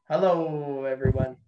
Hello, everyone.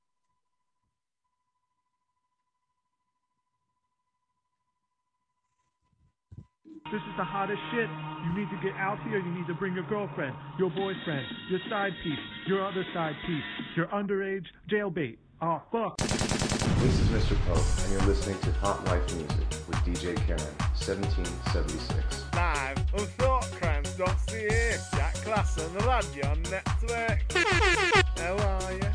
This is the hottest shit. You need to get out here. You need to bring your girlfriend, your boyfriend, your side piece, your other side piece, your underage jailbait. Oh, fuck. This is Mr. Pope, and you're listening to Hot Life Music with DJ Karen, 1776. Live on thoughtcrimes.ca. Jack Classen, the Radio Network. How are you?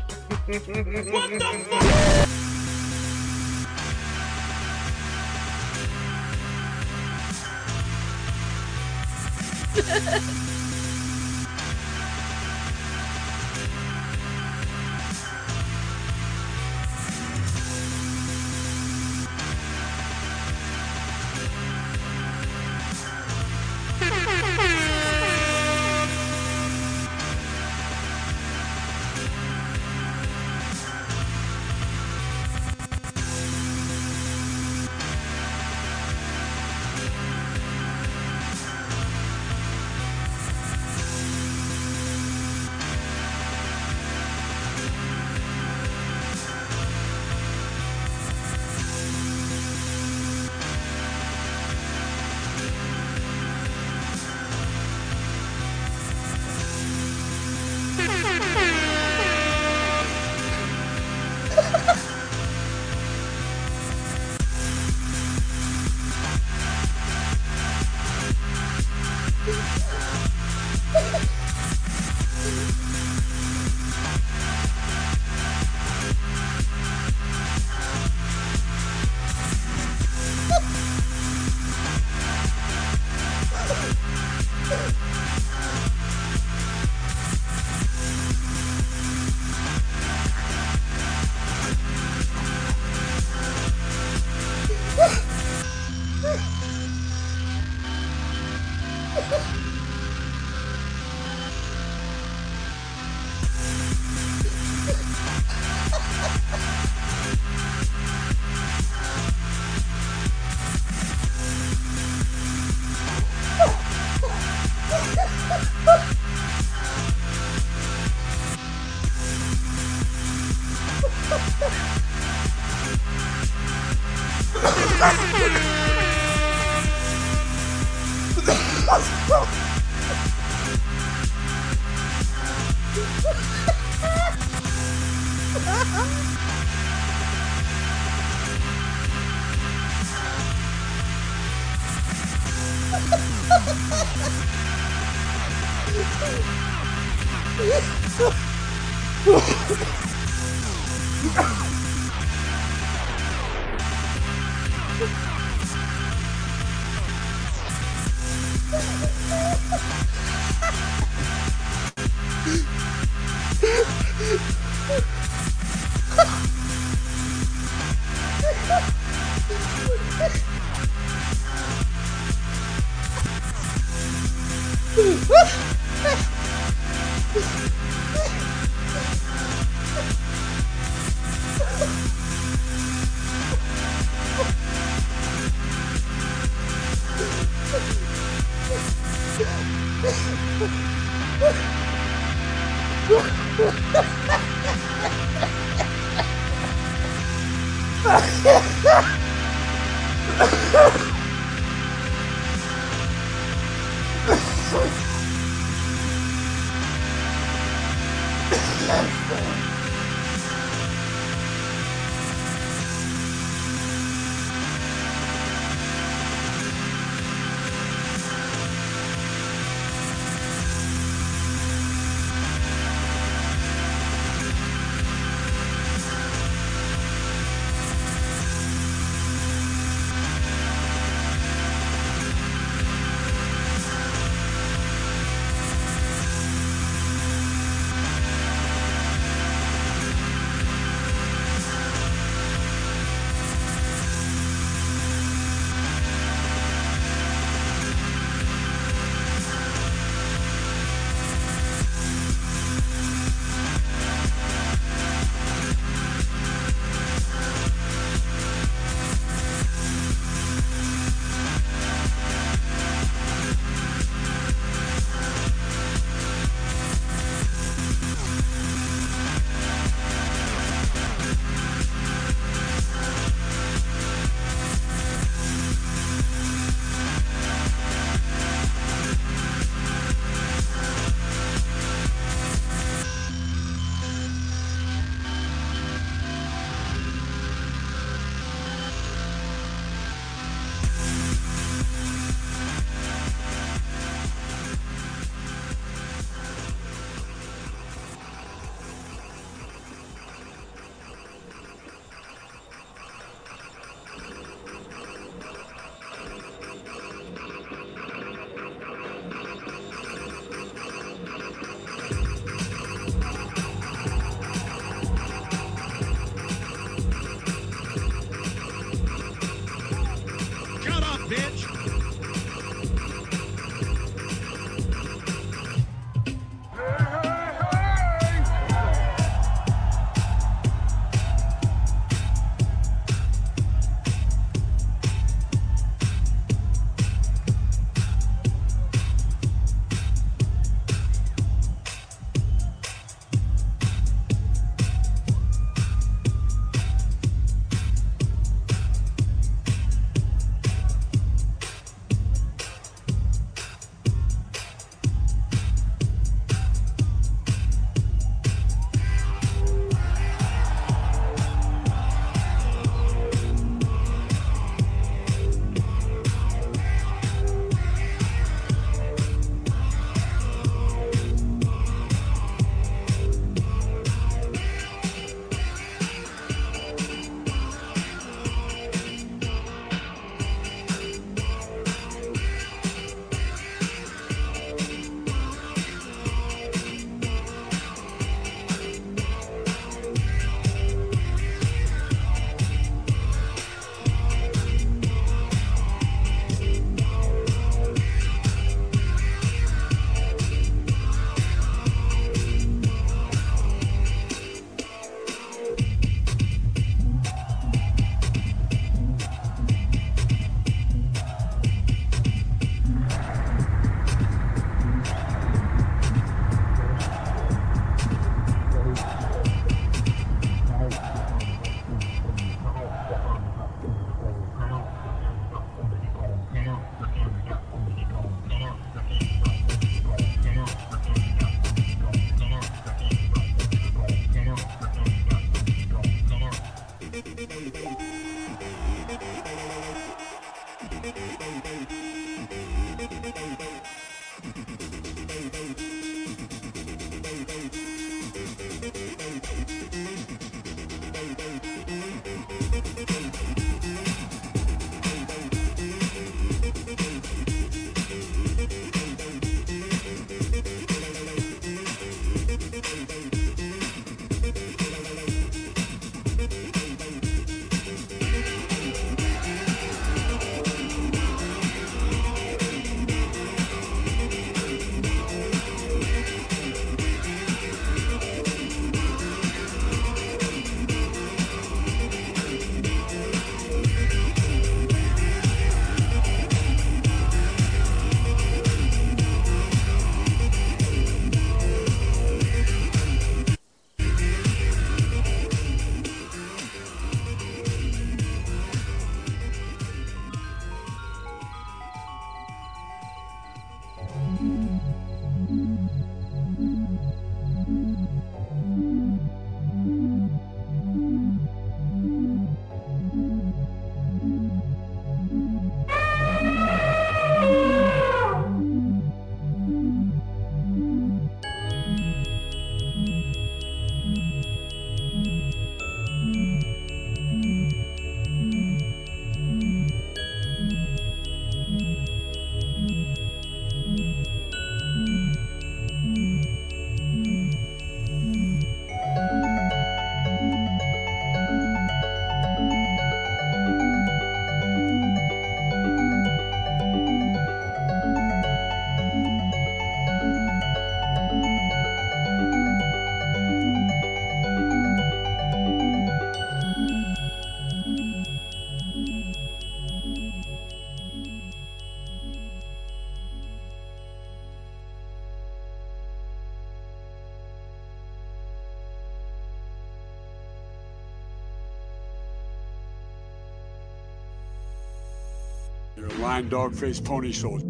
You're a lying dog-faced pony soldier.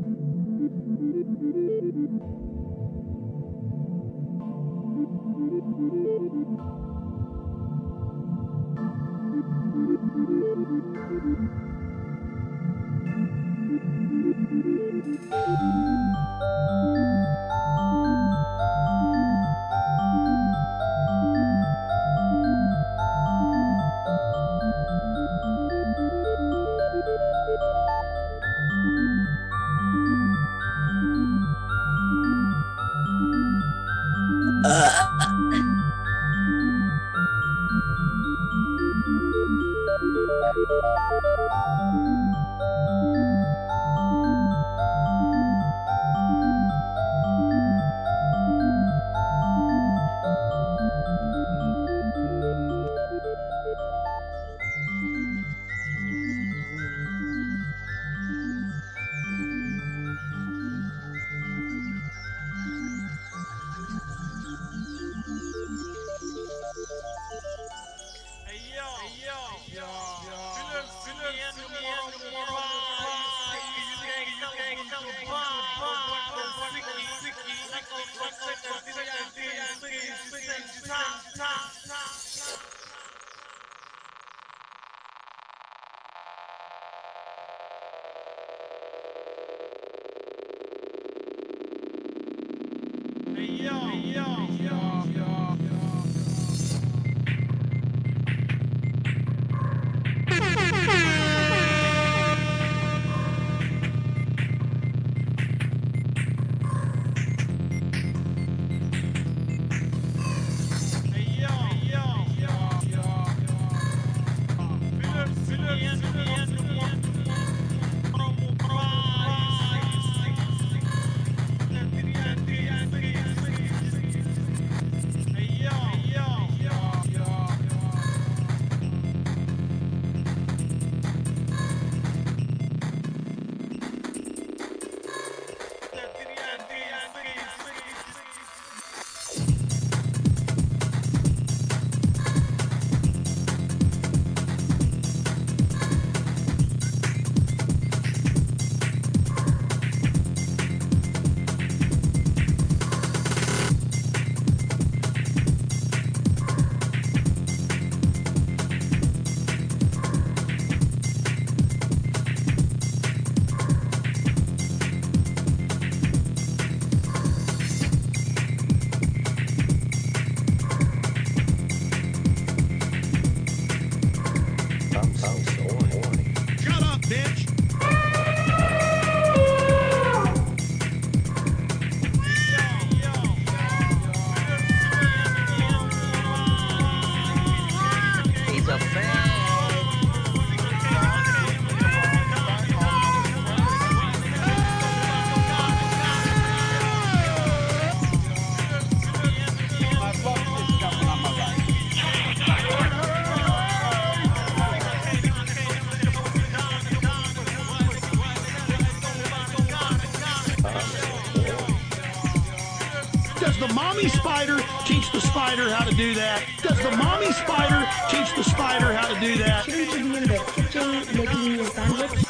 Does the mommy spider teach the spider how to do that? Does the mommy spider teach the spider how to do that? Shouldn't you be in the kitchen making me a sandwich?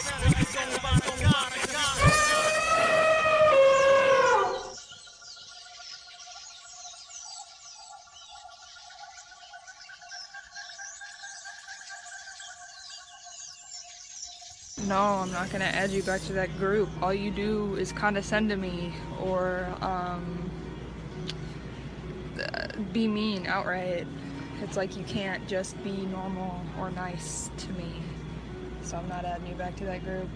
No, I'm not gonna add you back to that group. All you do is condescend to me or be mean outright. It's like you can't just be normal or nice to me. So I'm not adding you back to that group.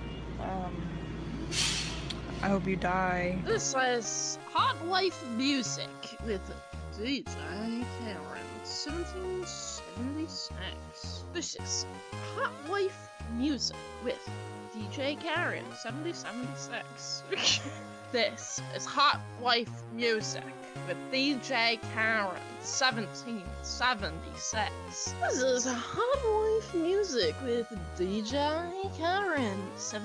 I hope you die. This is Hot Life Music with DJ Karen 1776. This is Hot Life Music with DJ Karen 1776. This is Hot Life Music with DJ Karen 1776. This is Hot Life Music with DJ Karen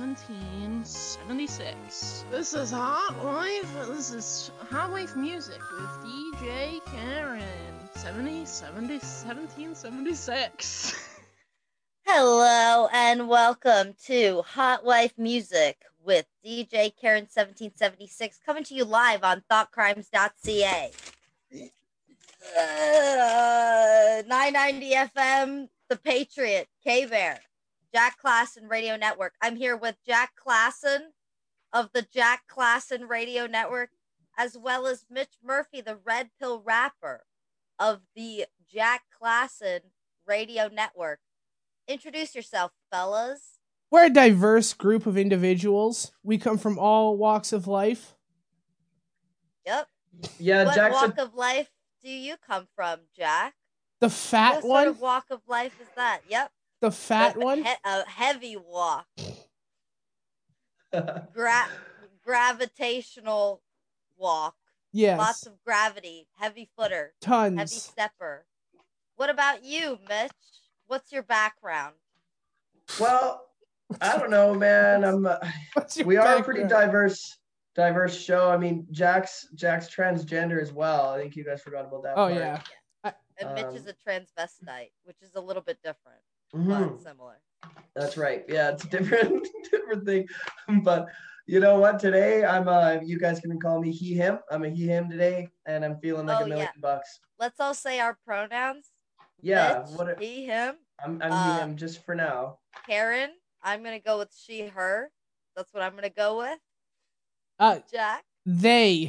1776. This is Hot Life. This is Hot Life Music with DJ Karen 1776. Hello and welcome to Hot Wife Music with DJ Karen 1776, coming to you live on thoughtcrimes.ca. 990 FM, The Patriot, K-Bear, Jack Klassen Radio Network. I'm here with Jack Klassen of the Jack Klassen Radio Network, as well as Mitch Murphy, the Red Pill rapper of the Jack Klassen Radio Network. Introduce yourself, fellas. We're a diverse group of individuals. We come from all walks of life. Yep. Yeah, what Jack's walk of life do you come from, Jack? The fat what one? What sort of walk of life is that? Yep. The fat one? A heavy walk. Gravitational walk. Yes. Lots of gravity. Heavy footer. Tons. Heavy stepper. What about you, Mitch? What's your background? Well, I don't know, man. We are a pretty diverse show. I mean, Jack's transgender as well. I think you guys forgot about that. Oh, part. yeah. And Mitch is a transvestite, which is a little bit different, Mm-hmm. but similar. That's right. Yeah, it's a different thing. But you know what? Today you guys can call me he, him. I'm a he, him today, and I'm feeling like $1 million. Let's all say our pronouns. Yeah. Mitch, he, him. I'm he, him just for now. Karen, I'm going to go with she, her. That's what I'm going to go with. Jack? They.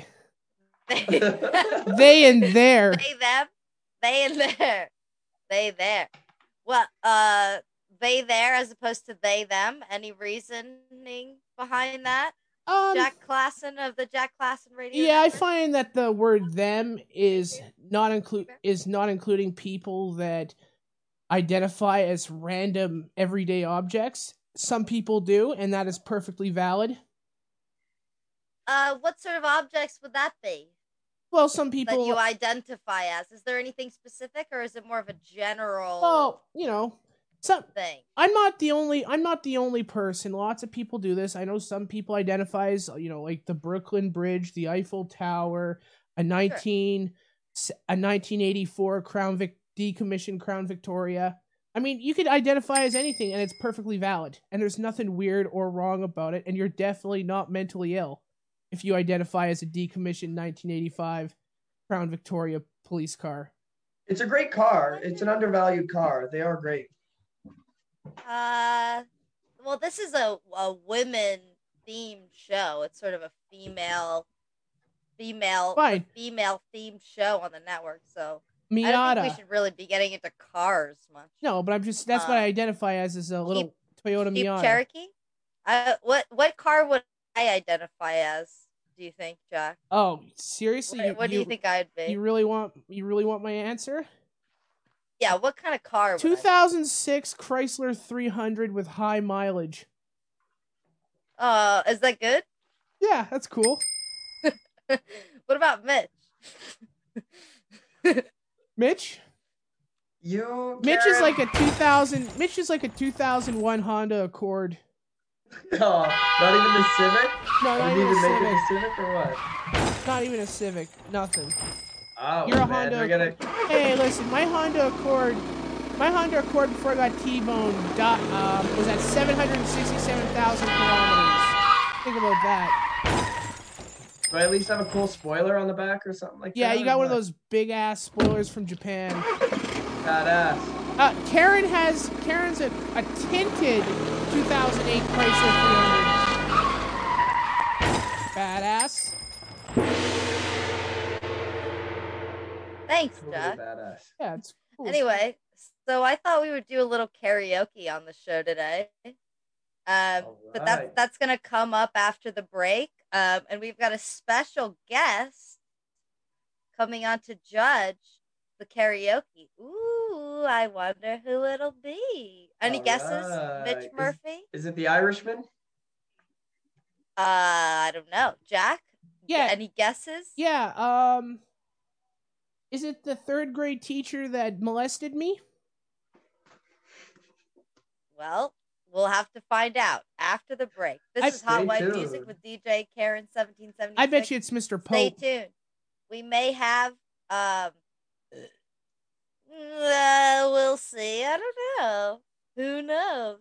They and their. They, them. They and their. They, there. Well, they, there, as opposed to they, them. Any reasoning behind that? Jack Klassen of the Jack Klassen Radio Yeah, Network? I find that the word them is not including people that identify as random everyday objects. Some people do, and that is perfectly valid. What sort of objects would that be? Well, some people that you identify as. Is there anything specific, or is it more of a general? Well, you know, thing. I'm not the only person. Lots of people do this. I know some people identify as, you know, like the Brooklyn Bridge, the Eiffel Tower, a 1984 decommissioned Crown Victoria. I mean, you could identify as anything, and it's perfectly valid. And there's nothing weird or wrong about it. And you're definitely not mentally ill if you identify as a decommissioned 1985 Crown Victoria police car. It's a great car. It's an undervalued car. They are great. Well, this is a women themed show. It's sort of a female themed show on the network. So Miata. I don't think we should really be getting into cars much. No, but that's what I identify as a little Toyota Miata. Cherokee? What car would I identify as? Do you think, Jack? Oh, seriously? What do you think I'd be? You really want my answer? Yeah, what kind of car would 2006 Chrysler 300 with high mileage. Is that good? Yeah, that's cool. What about Mitch? Mitch? Mitch is like a 2001 Honda Accord. Oh, not even the Civic? No, not even a make Civic. it a Civic or what? Not even a Civic. Nothing. Oh, You're a man, Honda. Hey, listen, my Honda Accord before I got T-boned was at 767,000 kilometers. Think about that. Do I at least have a cool spoiler on the back or something like that? Yeah, you got one of those big ass spoilers from Japan. Badass. Karen's a tinted 2008 Chrysler 300. Badass. Thanks, Totally Jack. badass. Yeah, it's cool. Anyway, so I thought we would do a little karaoke on the show today. But that's gonna come up after the break. And we've got a special guest coming on to judge the karaoke. Ooh, I wonder who it'll be. Any guesses? Mitch Murphy? Is it the Irishman? I don't know. Jack? Yeah. Any guesses? Yeah, is it the third grade teacher that molested me? Well, we'll have to find out after the break. This is Hot Wife Music with DJ Karen 1776. I bet you it's Mr. Pope. Stay tuned. We may have we'll see. I don't know. Who knows?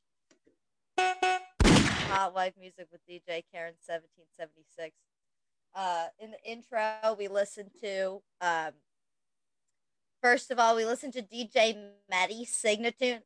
Hot Wife Music with DJ Karen 1776. In the intro, we listened to first of all, we listened to DJ Meddy's Signatune.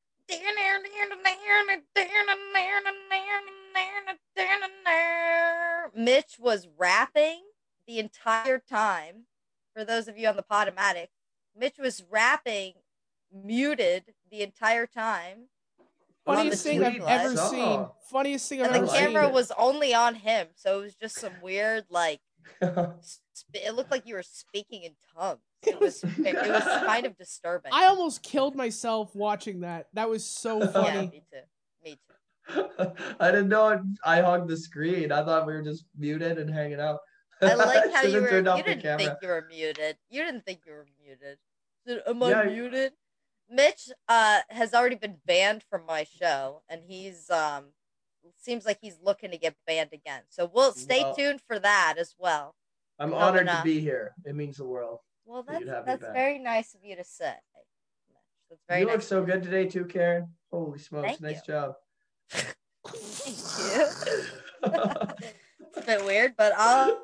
Mitch was rapping the entire time. For those of you on the Podomatic, Mitch was rapping muted the entire time. Funniest thing I've ever seen. Funniest thing I've ever seen. And the camera was only on him, so it was just some weird, like, it looked like you were speaking in tongues. It was kind of disturbing. I almost killed myself watching that. That was so funny. Yeah, me too. I didn't know I hogged the screen. I thought we were just muted and hanging out. I like how you didn't think you were muted. You didn't think you were muted. Am I muted? Mitch has already been banned from my show, and he's seems like he's looking to get banned again. So we'll stay tuned for that as well. I'm honored to be here. It means the world. Well, that's very nice of you to say. That's very you nice. Look so good today too, Karen. Holy smokes, nice job. Thank you. It's a bit weird, but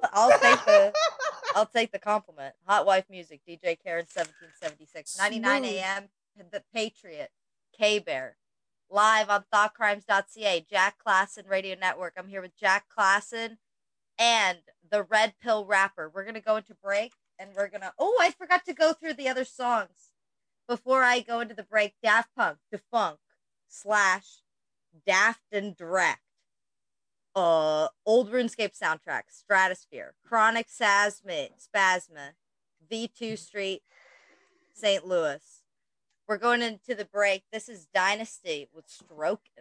I'll take the compliment. Hot Wife Music, DJ Karen 1776, 99 AM, The Patriot, K-Bear, live on thoughtcrimes.ca, Jack Klassen Radio Network. I'm here with Jack Klassen and the Red Pill Rapper. We're gonna go into break, and we're gonna. Oh, I forgot to go through the other songs before I go into the break. Daft Punk, Defunk, / Daft and Direct. Old RuneScape soundtrack, Stratosphere, Chronic Spasma, V2 Street, St. Louis. We're going into the break. This is Dynasty with Stroke It.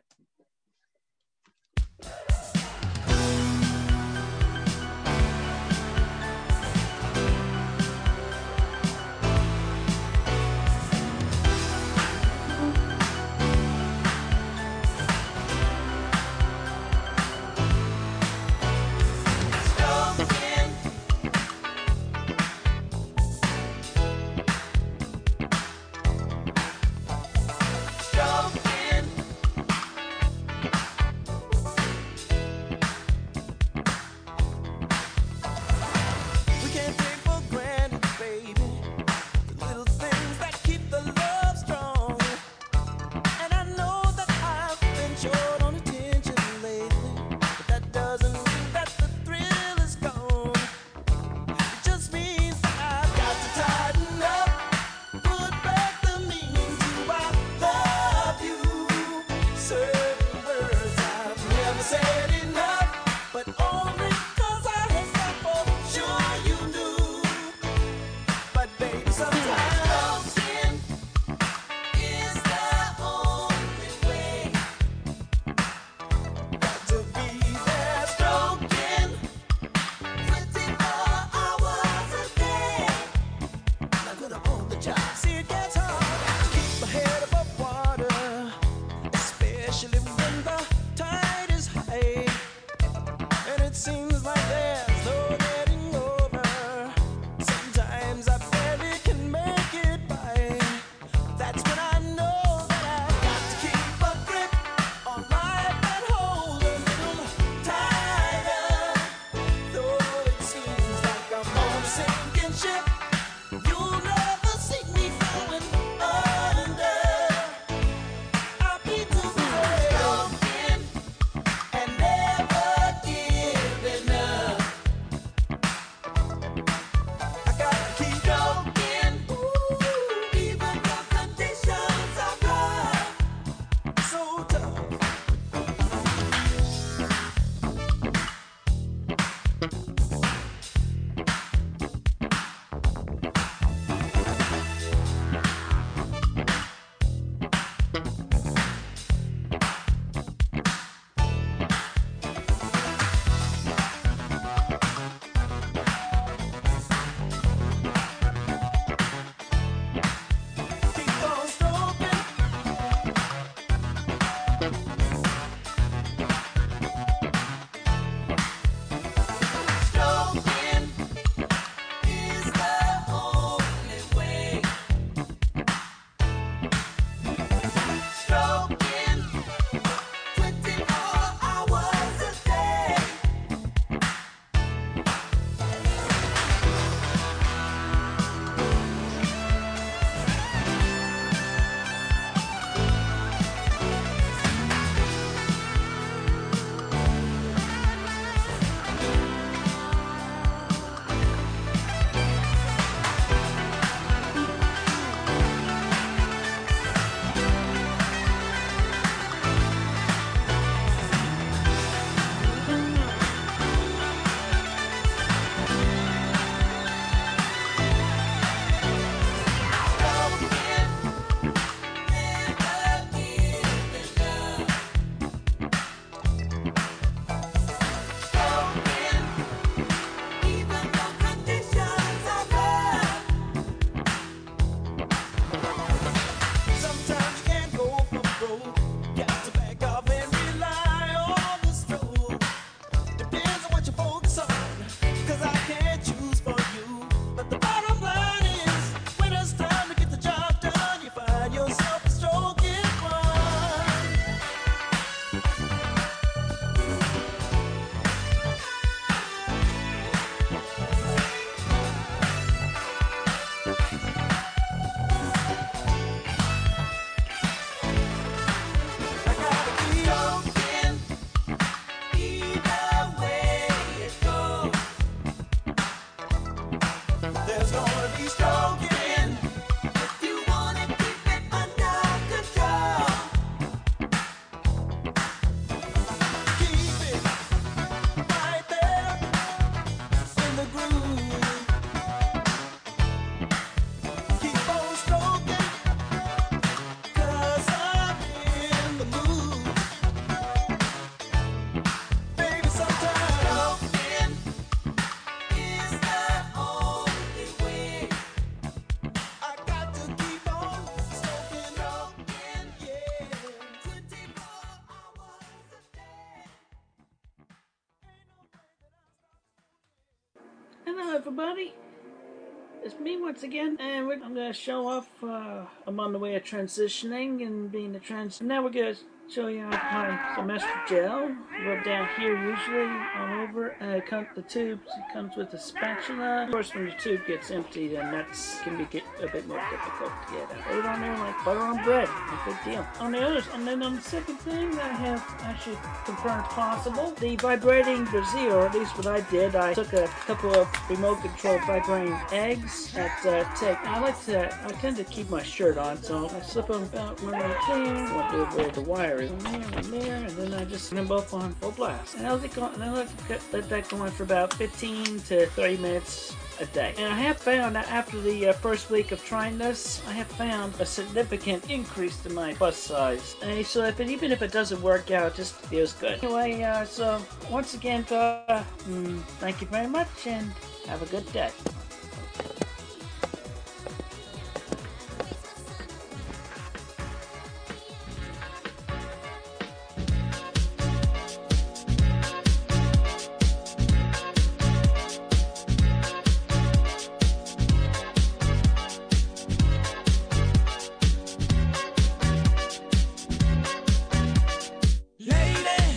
Hello, everybody. It's me once again, and I'm going to show off. I'm on the way of transitioning and being a trans. Now we're going to show you my semester gel. Rub down here usually all over. The tube comes with a spatula. Of course, when your tube gets empty, then that can be a bit more difficult to get out. Put it on there like butter on bread. No big deal. And then on the second thing, I have actually confirmed possible the vibrating brazier, or at least what I did. I took a couple of remote control vibrating eggs at Tech. I tend to keep my shirt on, so I slip them about when they're clean. Won't do where the wire is on there, and then I just put them both on full blast. And I let that go on for about 15 to 30 minutes a day. And I have found that after the first week of trying this, I have found a significant increase in my bust size. And so even if it doesn't work out, it just feels good. Anyway, so once again, thank you very much, and have a good day.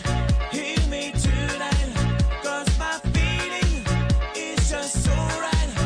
Hear me tonight, 'cause my feeling is just so right.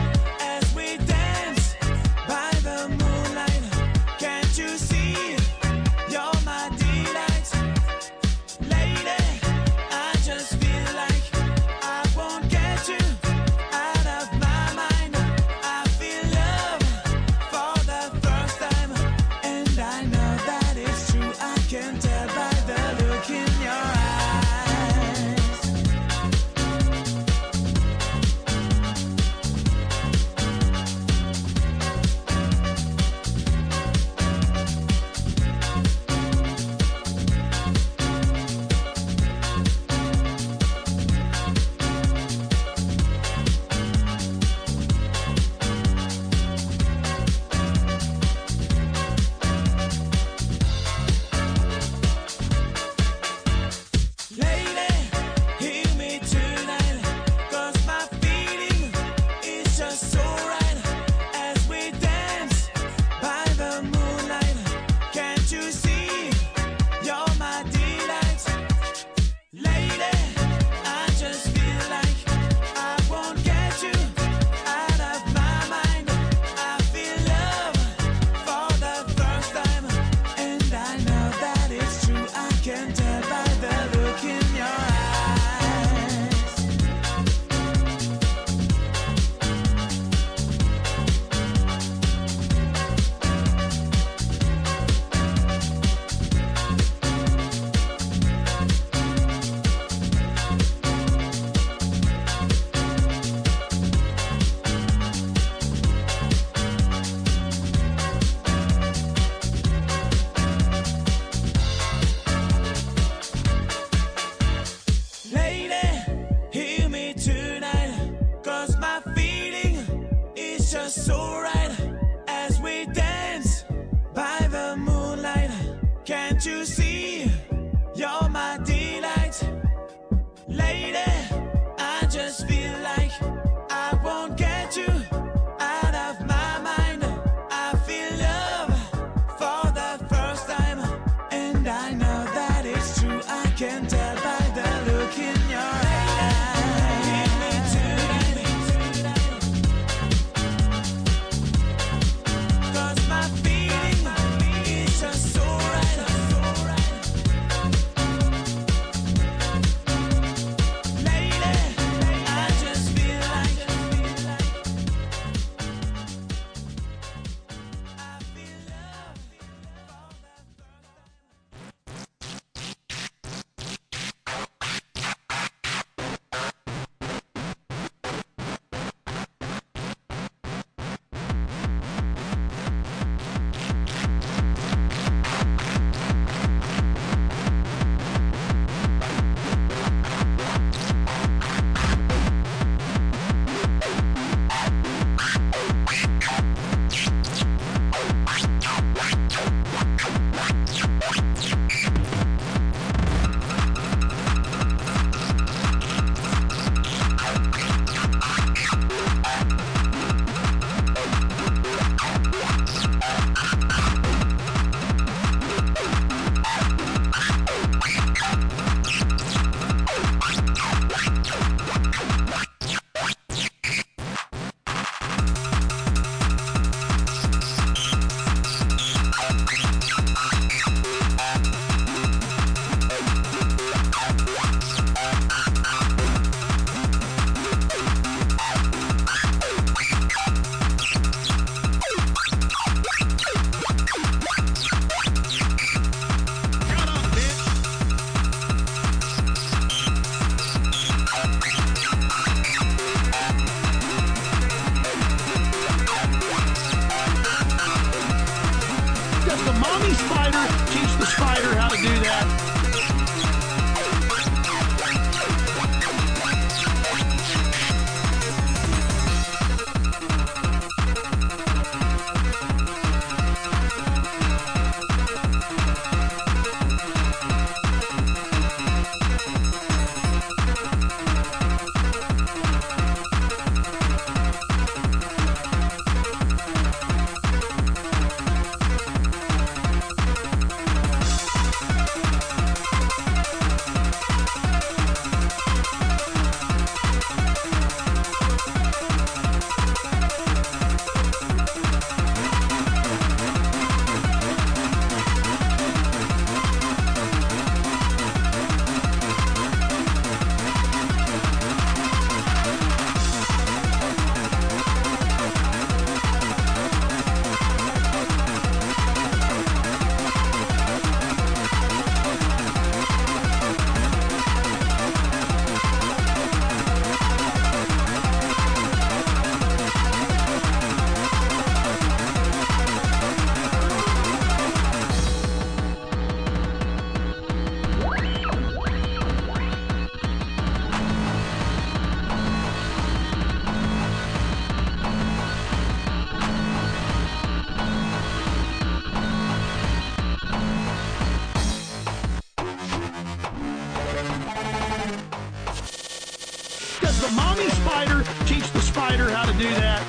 do that.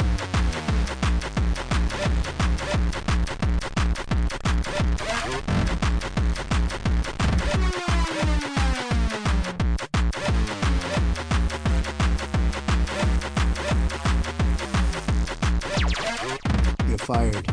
You're fired.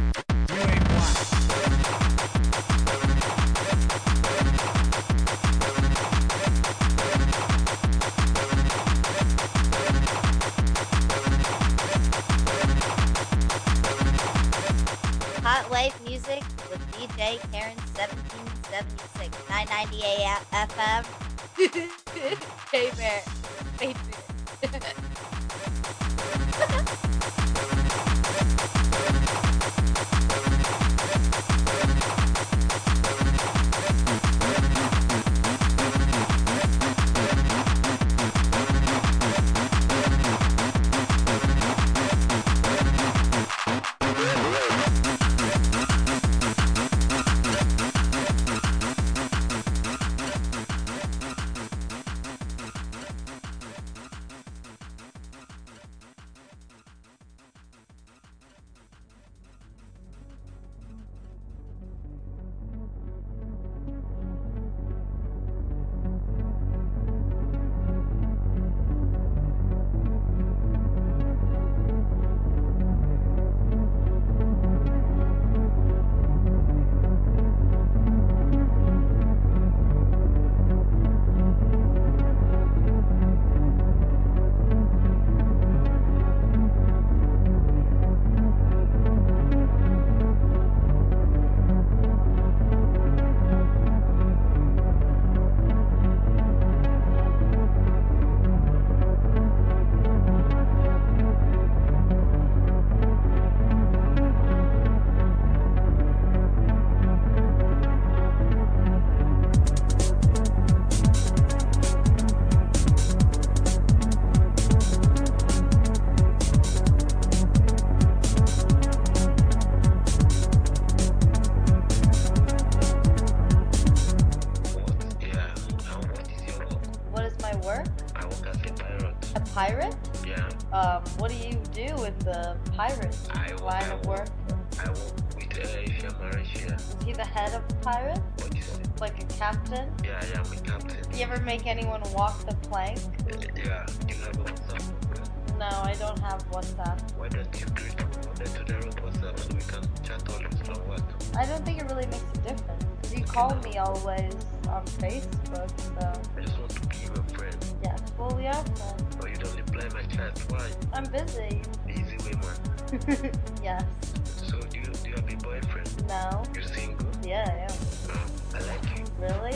Hot Wave Music with DJ Karen 1776, 990 AM FM. K-Bear. Patriot. Pirate? Yeah. What do you do in the pirate line of work? I work with Asia Malaysia. Is he the head of the pirate? What is it? Like a captain? Yeah, I'm a captain. You ever make anyone walk the plank? Yeah, you have WhatsApp? No, I don't have WhatsApp. Why don't you do it to the WhatsApp so we can chat always from WhatsApp? I don't think it really makes a difference. Because you call me always on Facebook, so... I just want to be your friend. Yes, well, we are friends. But you don't reply my chat, why? I'm busy. Busy woman. Yes. So do you have a boyfriend? No. You're single? Yeah, I am. I like you. Really?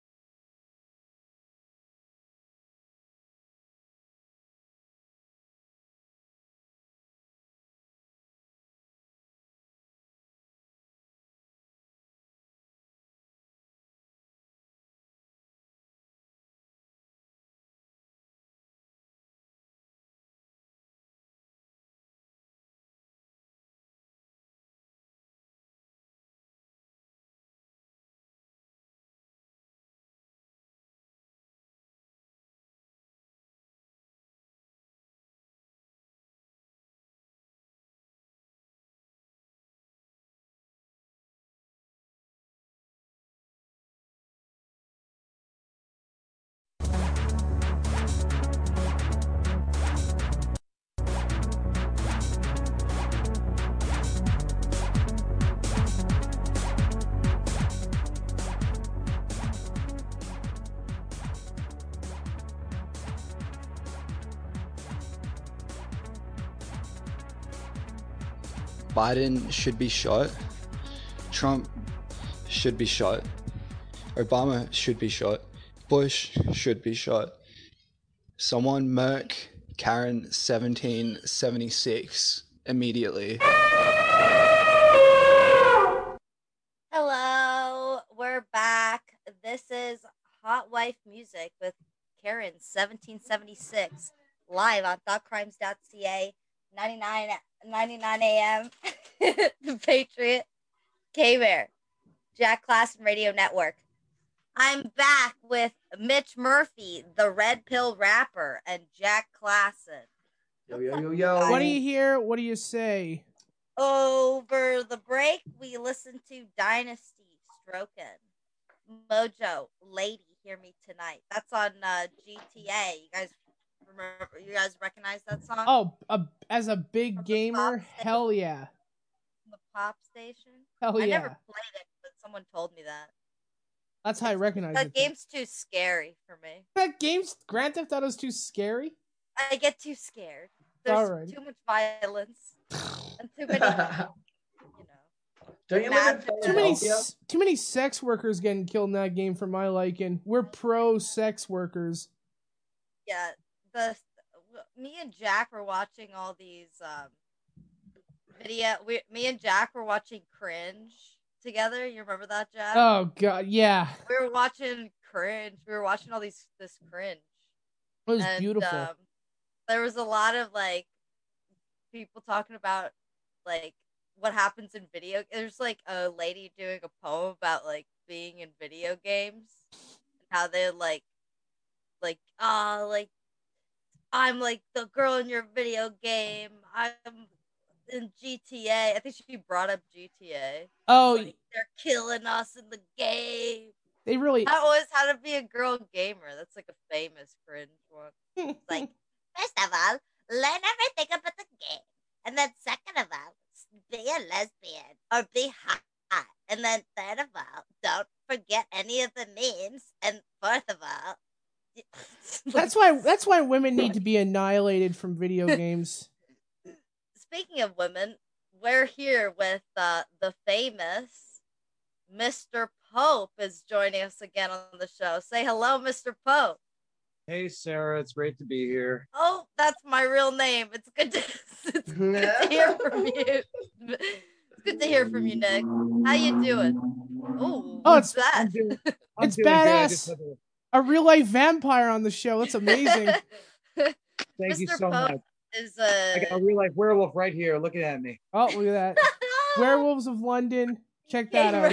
Biden should be shot. Trump should be shot. Obama should be shot. Bush should be shot. Someone murk Karen 1776 immediately. Hello, we're back. This is Hot Wife Music with Karen 1776 live on thoughtcrimes.ca, 99 AM, The Patriot, K-Bear, Jack Klassen Radio Network. I'm back with Mitch Murphy, the Red Pill rapper, and Jack Klassen. Yo, yo, yo, yo. What do you hear? What do you say? Over the break, we listened to Dynasty, Strokin', Mojo, Lady, Hear Me Tonight. That's on GTA. You guys remember? You guys recognize that song? Oh, as a big gamer, hell yeah. The pop station? Hell I yeah. never played it, but someone told me that. That's how I recognize That it. game's too scary for me. That game's Grand Theft Auto's too scary? I get too scared. There's Alright. too much violence and too many, Don't you live in Philadelphia? Too many sex workers getting killed in that game for my liking. We're pro sex workers. Yeah, me and Jack were watching all these me and Jack were watching Cringe together. You remember that, Jack? Oh god, yeah. We were watching Cringe. We were watching all this Cringe. It was beautiful. There was a lot of like people talking about like what happens in video. There's like a lady doing a poem about like being in video games and how they like I'm like the girl in your video game. I'm in GTA. I think she brought up GTA. Oh, like, they're killing us in the game. They really. I always had to be a girl gamer. That's like a famous Cringe one. It's like, first of all, learn everything about the game, and then second of all, be a lesbian or be hot, and then third of all, don't forget any of the memes, and fourth of all. That's why women need to be annihilated from video games. Speaking of women, we're here with the famous Mr. Pope is joining us again on the show. Say hello, Mr. Pope. Hey, Sarah. It's great to be here. Oh, that's my real name. It's good to hear from you. It's good to hear from you, Nick. How you doing? Ooh, what's that? It's badass. A real life vampire on the show. That's amazing. Thank you so much. I got a real life werewolf right here looking at me. Oh, look at that. Werewolves of London. Check that out.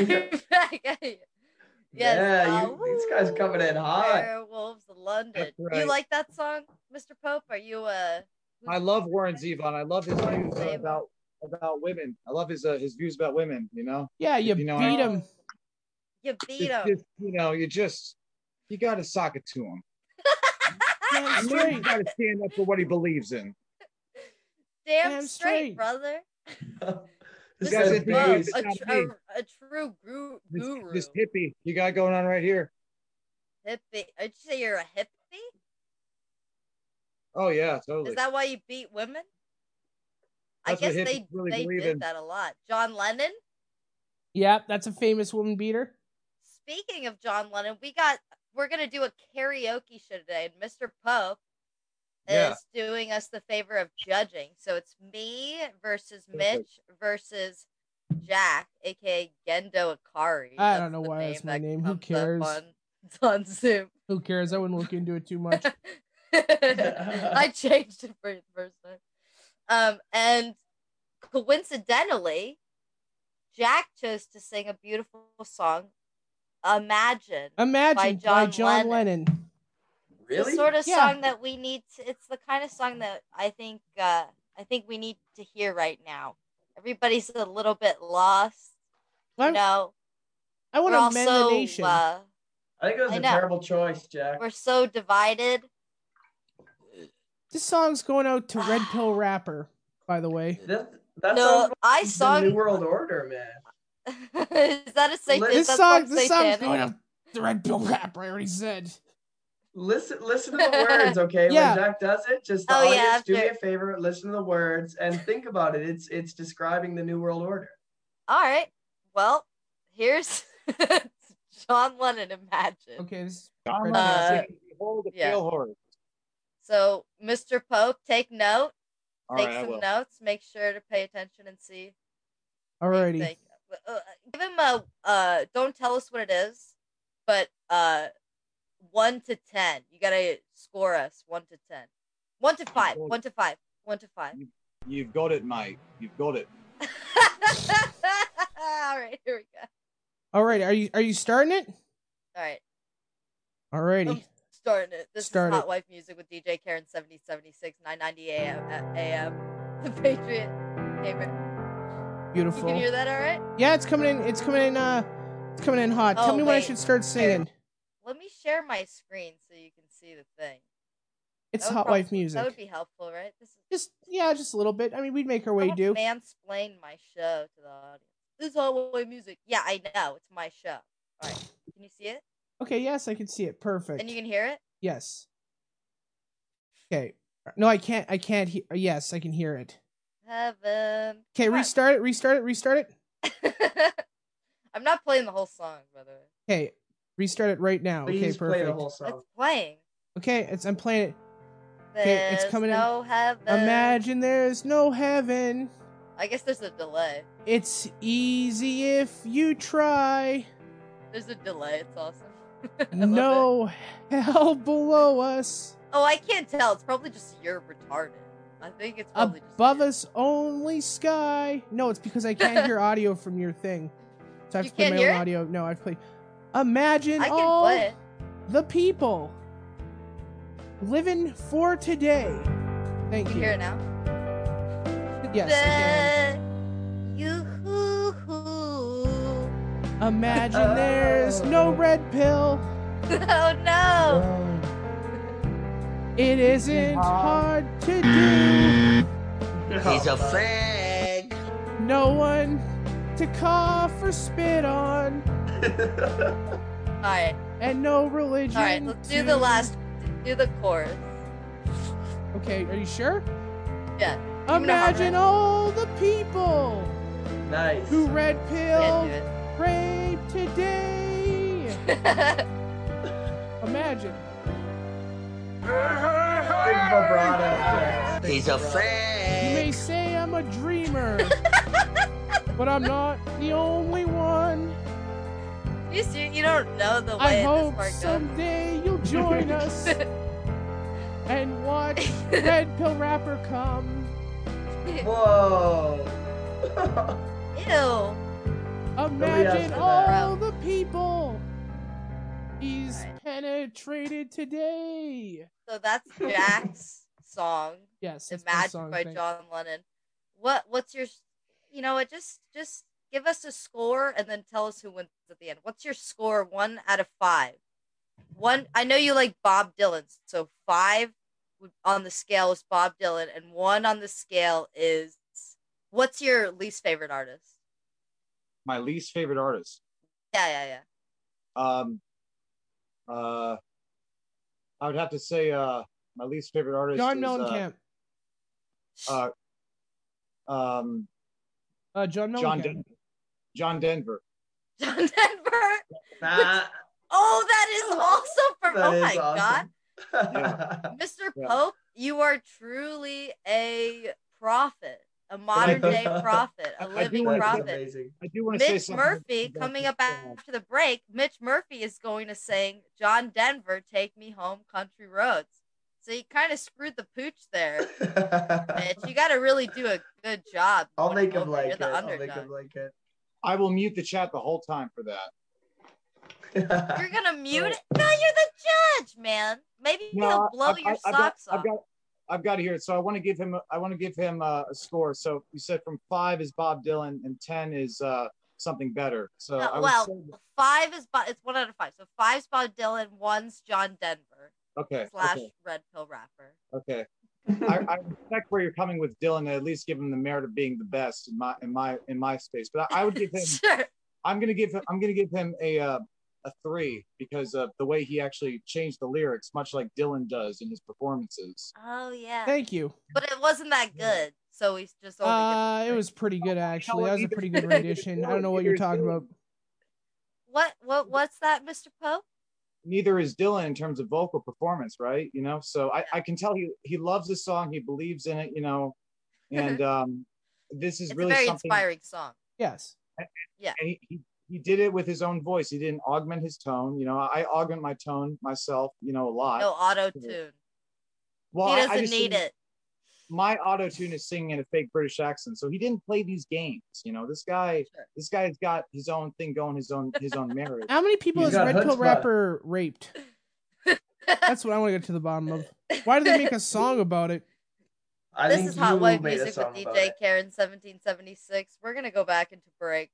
These guys coming in hot. Werewolves of London. Right. You like that song, Mr. Pope? Are you I love Warren Zevon. I love his views about women. I love his views about women. You know. Yeah, you beat him. You beat him. You got to sock it to him. Damn straight. You got to stand up for what he believes in. Damn straight, brother. This guy's a true guru. This hippie you got going on right here. Hippie? Did you say you're a hippie? Oh yeah, totally. Is that why you beat women? That's I guess they did that a lot. John Lennon? Yeah, that's a famous woman beater. Speaking of John Lennon, we're gonna do a karaoke show today, and Mr. Pope is doing us the favor of judging. So it's me versus Mitch versus Jack, aka Gendo Akari. I don't know why that's my name. Who cares? It's on Zoom. Who cares? I wouldn't look into it too much. I changed it for the first time. And coincidentally, Jack chose to sing a beautiful song, Imagine by John Lennon. Really? The sort of song that we need to, it's the kind of song that I think we need to hear right now. Everybody's a little bit lost. You know. I want to amend the nation. I think it was a terrible choice, Jack. We're so divided. This song's going out to Red Pill Rapper, by the way. That sounds like the New World Order, man. Is that a Satan? This song's going out to Red Pill Rapper, I already said. Listen to the words, okay? Yeah. When Jack does it, just the audience, do me a favor, listen to the words and think about it. It's describing the New World Order. All right. Well, here's John Lennon, Imagine. Okay, this is John Lennon. Behold the pale horse. So, Mr. Pope, take note. Take All right, some notes. Make sure to pay attention and see. Alrighty. Give him a don't tell us what it is, but 1 to 10. You gotta score us 1 to 10. 1 to 5. 1 to 5. 1 to 5. You've got it, mate. You've got it. All right, here we go. All right, are you starting it? All right. Alrighty. starting it. This Start is it. Hot Wife Music with DJ Karen 7076 990 AM. The Patriot. Beautiful. You can hear that all right? Yeah, it's coming in. It's coming in hot. Tell me when I should start singing. Let me share my screen so you can see the thing. It's Hot Wife Music. That would be helpful, right? This is just a little bit. I mean, we'd make our way do. Mansplain my show to the audience. This is Hot Wife Music. Yeah, I know. It's my show. All right. Can you see it? Okay, yes, I can see it. Perfect. And you can hear it? Yes. Okay. No, I can't. I can't hear. Yes, I can hear it. Heaven. Okay, restart it. I'm not playing the whole song, by the way. Okay, restart it right now. Please okay, perfect. play the whole song. It's playing. Okay, I'm playing it. Okay, it's coming no in. Heaven. Imagine there's no heaven. I guess there's a delay. It's easy if you try. There's a delay. It's awesome. No hell below us. Oh, I can't tell. It's probably just you're retarded. I think it's probably above us only sky. No, it's because I can't hear audio from your thing. So I have to play my own audio. No, I've played. Imagine all the people living for today. Thank you. You hear it now? Yes, I can. Imagine there's no red pill. Oh no! It isn't hard to do. He's a fag. No one to cough or spit on. Alright. And no religion. Alright, let's do the chorus. Okay, are you sure? Yeah. Imagine all the people. Nice. Who red pill rape today. Imagine. Big vibrato. He's a fag. You may say I'm a dreamer, but I'm not the only one. You don't know the way I this hope part goes. someday you'll join us and watch Red Pill Rapper come. Whoa. Ew. Imagine all the people he's penetrated today. So that's Jack's song. Yes, it's my Imagine song, by thanks. John Lennon. What's your, you know what? Just give us a score and then tell us who wins at the end. What's your score? 1 out of 5. I know you like Bob Dylan, so 5 on the scale is Bob Dylan, and 1 on the scale is. What's your least favorite artist? My least favorite artist. Yeah. I would have to say my least favorite artist John is Mellencamp. John Mellencamp. John Denver. John Denver. Oh, that is awesome! Oh my god, Mr. Pope, you are truly a prophet, a modern day prophet, a living prophet. I do want to say Mitch something. Murphy, coming up after the break, Mitch Murphy is going to sing John Denver, "Take Me Home, Country Roads." So you kind of screwed the pooch there, Mitch. You got to really do a good job. I'll make him You're like it. the I'll make underdog. him like it. I will mute the chat the whole time for that. You're gonna mute it? No, you're the judge, man. Maybe he'll blow your socks off. I've got to hear it. So I want to give him a score. So you said from 5 is Bob Dylan and 10 is something better. So I would say 5 is it's 1 out of 5. So 5's Bob Dylan, 1's John Denver. Okay. / Red Pill Rapper. Okay. I respect where you're coming with Dylan and at least give him the merit of being the best in my space. But I would give him. Sure. I'm gonna give him a 3 because of the way he actually changed the lyrics, much like Dylan does in his performances. Oh yeah. Thank you. But it wasn't that good, so he's just only. It was pretty good actually. That was a pretty good rendition. I don't know what you're talking about. What's that, Mr. Pope? Neither is Dylan in terms of vocal performance, right? You know, so I can tell he loves the song, he believes in it, you know, and this is It's really a very something. inspiring song. Yes. Yeah. And he did it with his own voice. He didn't augment his tone. You know, I augment my tone myself, you know, a lot. No auto tune. Well, He I doesn't just need think it. My auto tune is singing in a fake British accent, so he didn't play these games. You know, this guy's got his own thing going, his own merit. How many people has Red Pill Rapper raped? That's what I want to get to the bottom of. Why did they make a song about it? This is Hot Wife Music with DJ Karen 1776. We're gonna go back into break.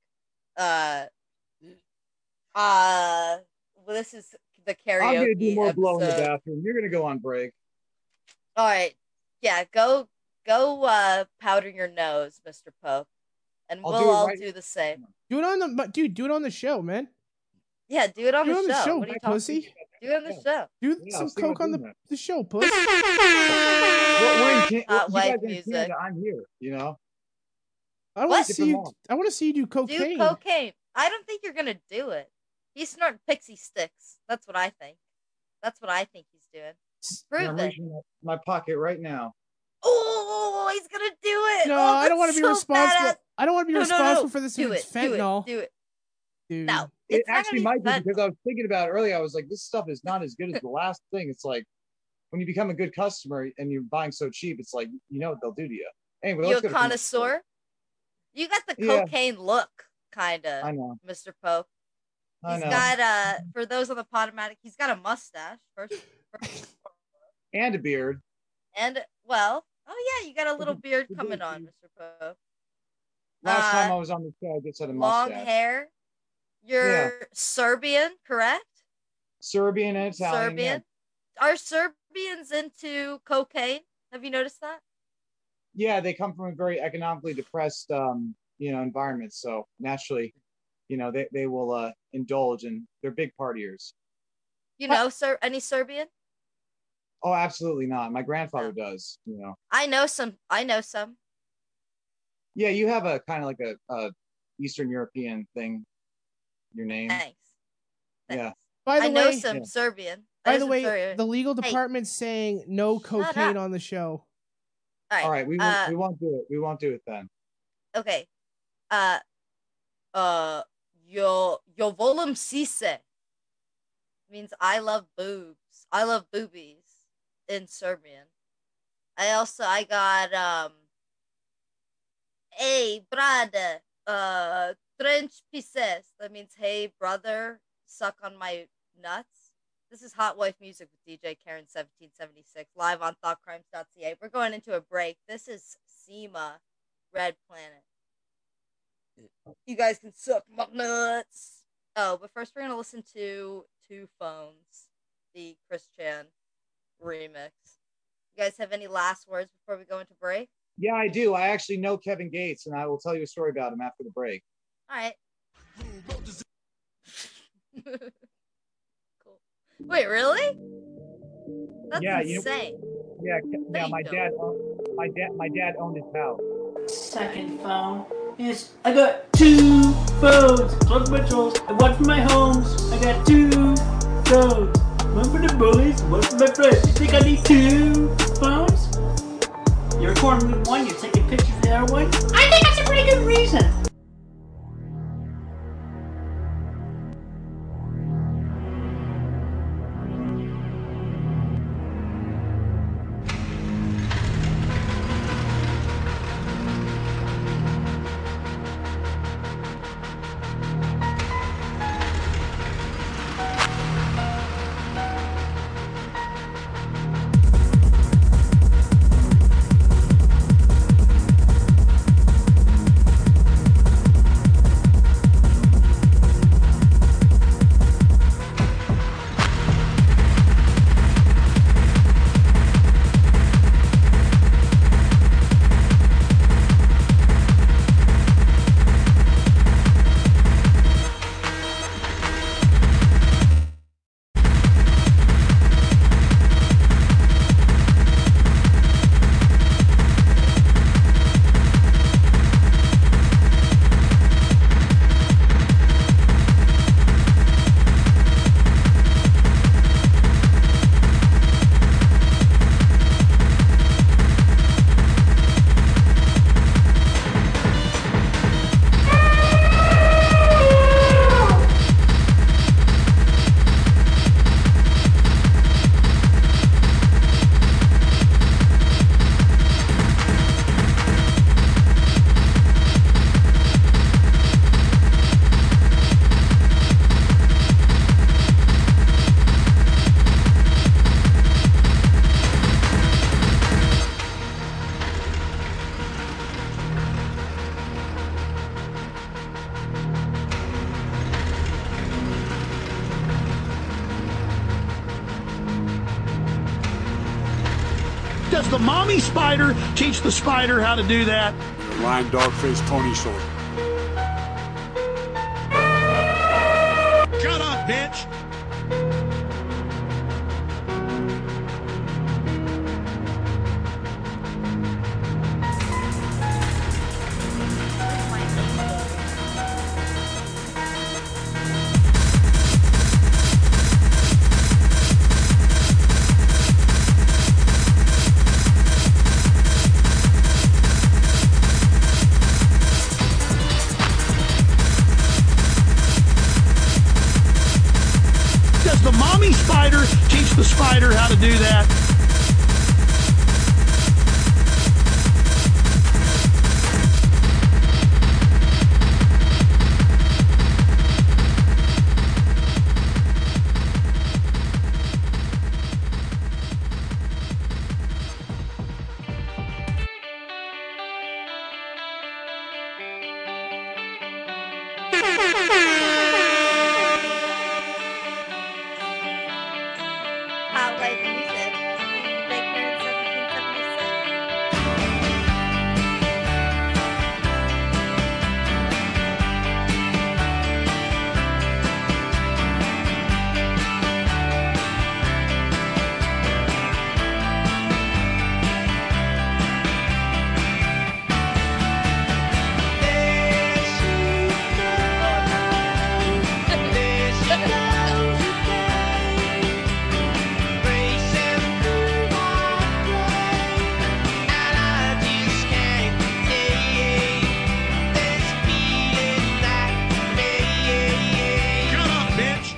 This is the karaoke. I'm gonna do more episode. blow in the bathroom. You're gonna go on break. All right, yeah, go powder your nose, Mr. Pope, and we'll all do the same. Do it on the do it on the show, man. Yeah, do it on the show. What are you talking pussy? about? Do it on the show. Do some coke on the show, pussy. We're in Hot you wife guys in music. Canada, I'm here. You know. I want to see you. I want to see you do cocaine. Do cocaine. I don't think you're gonna do it. He's snorting pixie sticks. That's what I think. That's what I think he's doing. Prove I'm it. reaching my pocket right now. Oh, he's gonna do it. No, oh, I don't want to be responsible. Badass. I don't want to be responsible for this. Do If it's it. fentanyl. Do it. Dude. No. It actually might be because I was thinking about it earlier. I was like, this stuff is not as good as the last thing. It's like when you become a good customer and you're buying so cheap, it's like you know what they'll do to you. Anyway, You let's a go to connoisseur? You got the Yeah. cocaine look, kind of. I know. Mr. Pope. I He's know. got for those on the Podomatic, he's got a mustache first And a beard. and well, oh yeah, you got a little beard coming on, Mr. Pope. Last time I was on the show, I just had a Long mustache. hair. You're Serbian, correct? Serbian and Italian. Serbian. Are Serbians into cocaine? Have you noticed that? Yeah, they come from a very economically depressed, environment. So naturally, they will indulge, and they're big partiers. You know, any Serbian? Oh, absolutely not. My grandfather does. I know some. Yeah, you have a kind of like a Eastern European thing. Your name. Thanks. Yeah. By the I know way, some Serbian. By the way, the legal department's saying no cocaine on the show. All right, we won't do it. We won't do it then. Okay. Yo volum sise means I love boobs. I love boobies in Serbian. I got hey brother, trench pieces. That means hey brother, suck on my nuts. This is Hot Wife Music with DJ Karen 1776 live on thoughtcrimes.ca. We're going into a break. This is SEMA, Red Planet. You guys can suck my nuts. Oh, but first we're going to listen to Two Phones, the Chris Chan remix. You guys have any last words before we go into break? Yeah, I do. I actually know Kevin Gates, and I will tell you a story about him after the break. All right. Cool. Wait, really? That's insane. Yeah. My dad owned his house. Second phone is I got 2 phones. Plug Mitchell's and one for my homes. I got 2 phones. One for the bullies, one for my friends. You think I need 2 phones? You're recording with one, you're taking pictures of the other one. I think that's a pretty good reason. the mommy spider teach the spider how to do that? The lion dog-faced pony soldier. Shut up, bitch! Does the mommy spider teach the spider how to do that? Hot Life Music. DJ Karen 1776. Shut up, bitch!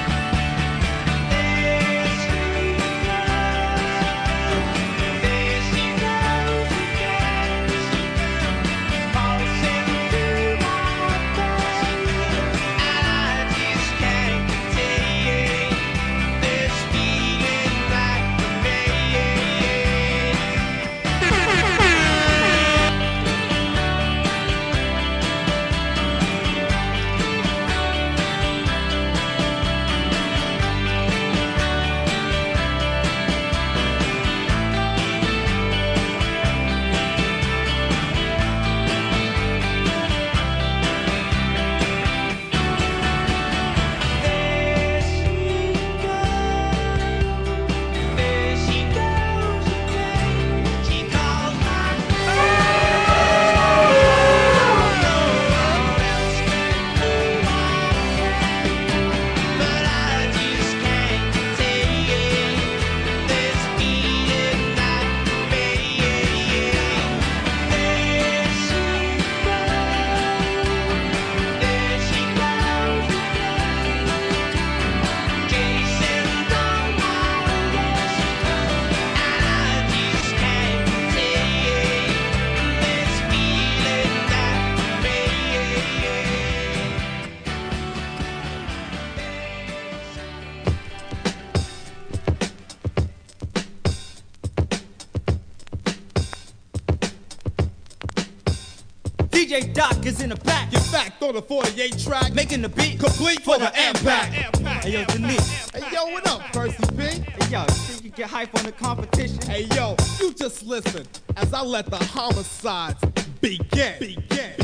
DJ Doc is in the back. Get back on the 48 track. Making the beat complete for the impact. Hey yo, Denise. Hey yo, what up, Percy P? Hey yo, think you get hype on the competition? Hey yo, you just listen as I let the homicides begin.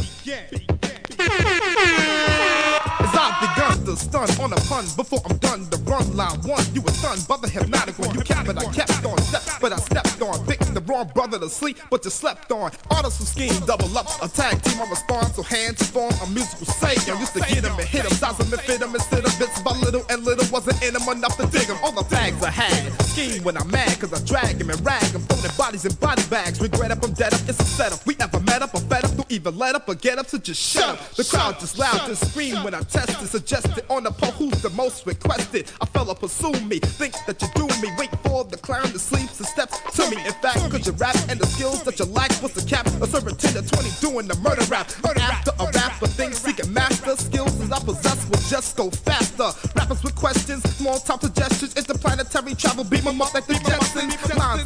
As I begun to stun on a pun before I'm done to run line one. You were stunned by the hypnotic one. You kept it, I kept on step, but I stepped on. Picked the wrong brother to sleep, but you slept on. Artists who scheme, double up, a tag team, I respond. So hands form a musical savior. Used to get him and hit him, size him and fit him and sit him. Bits by little and little wasn't in him enough to dig him. All the tags I had, scheme when I'm mad, cause I drag him and rag him. Throwing bodies in body bags, regret up, I'm dead up, it's a setup. We ever met up or fed up, don't even let up or get up, so just shut up. The crowd just loud, just scream when I test it. Suggested on the poll who's the most requested. A fella pursue me, think that you do me. Wait for the clown to sleep, so step to me. In fact, could you rap and the skills that you lack? What's the cap? A servant 10 to 20 doing the murder rap. After a rap, but things seeking master skills as I possess will just go faster. Rappers with questions, small time suggestions, interplanetary travel, beam them up like the Jetsons. Lines and smash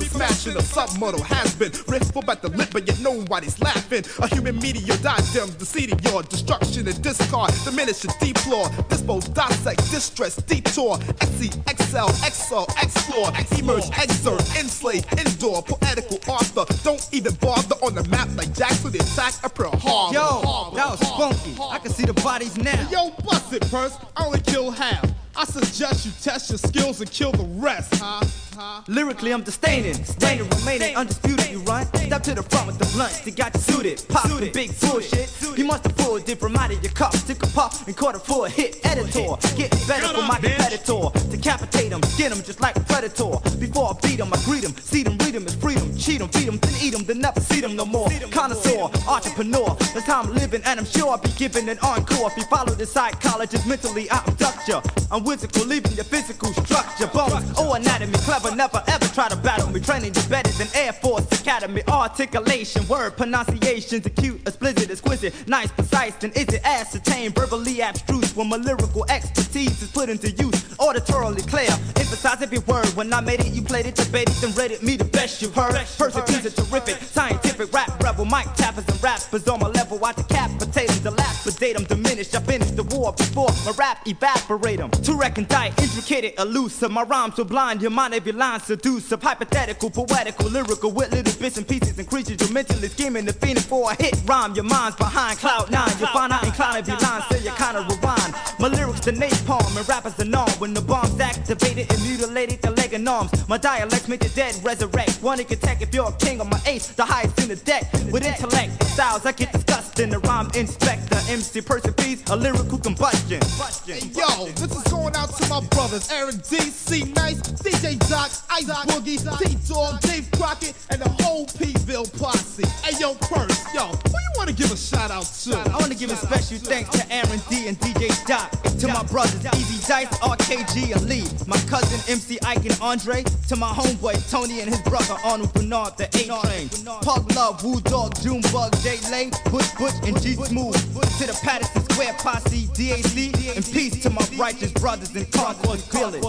expression of submodal has been. Riff about the lip, but yet nobody's laughing. A human meteor diadem, deceiving your destruction and discard. Diminish and deplore. Dispose, dissect, distress, detour. XE, XL, XO, explore. Emerge, exert, enslave, indoor. Poetical author. Don't even bother on the map like Jackson the attack of Pearl Harbor. Yo, that was funky. I can see the bodies now. Yo, bust it, Purse. I only kill half. I suggest you test your skills and kill the rest, huh? Lyrically, I'm disdaining, staining, remaining undisputed. You run, step to the front with the blunt. They got you suited, pop the big bullshit. You must have pulled it from out of your cup. Took a puff and caught it for a hit. Editor, getting better for my competitor. Decapitate him, skin him just like a predator. Before I beat him, I greet him, see them, read him, it's freedom. Cheat him, feed him, then eat him, then never see them no more. Connoisseur, entrepreneur, that's how I'm living, and I'm sure I'll be giving an encore. If you follow the psychologist mentally, I abduct ya. I'm whimsical, leaving your physical structure. Bones, oh anatomy, clever, never ever try to battle me. Training you better than Air Force Academy. Articulation, word pronunciations, acute, explicit, exquisite, nice, precise, then is it ascertained? Verbally abstruse when my lyrical expertise is put into use. Auditorily clear, emphasize every word. When I made it, you played it, debated, then rated me the best you've heard. Persecution, terrific, scientific rap rebel. Mic tappers and rappers on my level. I decapitate them, dilapidate them, diminish. I finish the war before my rap evaporate them. To recondite, intricate, elusive. My rhymes will blind your mind, every line seducive. Hypothetical, poetical, lyrical, with little bits and pieces and creatures. You're mentally scheming and fiending for a hit rhyme. Your mind's behind cloud nine. You'll find out inclined to be lying, so you kinda rewind. My lyrics the napalm and rappers the norm. When the bomb's activated and mutilated the leg and arms. My dialects make the dead resurrect. One can attack if you're a king on my ace, the highest in the deck. With intellect and styles, I get disgusting. The rhyme inspector, MC perseveres, a lyrical combustion. Hey, yo, this is going out to my brothers Aaron D, C Nice, DJ Doc, Ice Boogie, T-Dog, Dave Crockett, and the whole P-Ville posse. Hey, yo, Purse, yo, who you want to give a shout out to? I want to give a special thanks to Aaron D and DJ Doc. To my brothers Easy Dice, RKG, and Lee. My cousin MC Ike and Andre. To my homeboy Tony and his brother Arnold Bernard, the A-Train. Pug Love, Woo Dog, Junebug, J Lay, Butch, and G Smooth. To the Patterson Square posse, DAC, and peace to my righteous brothers in Concord Village.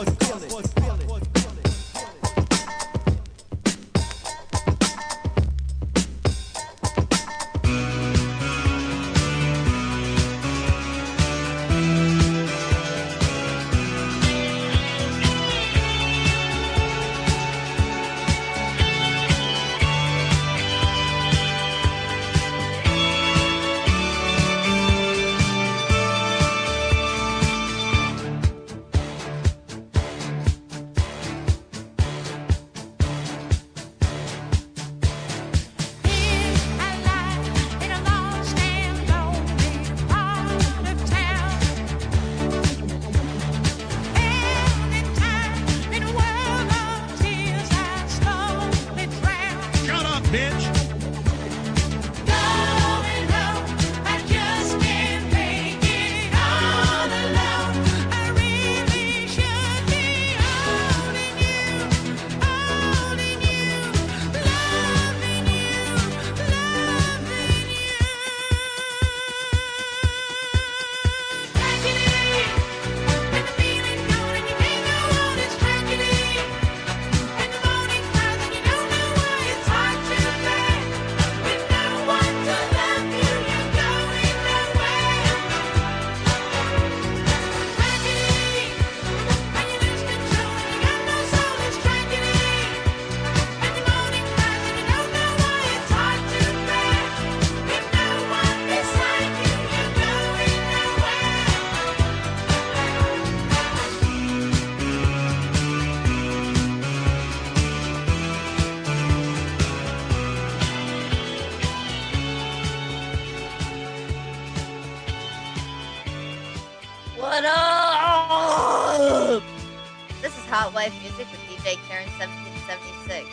What up? This is Hot Wife Music with DJ Karen 1776.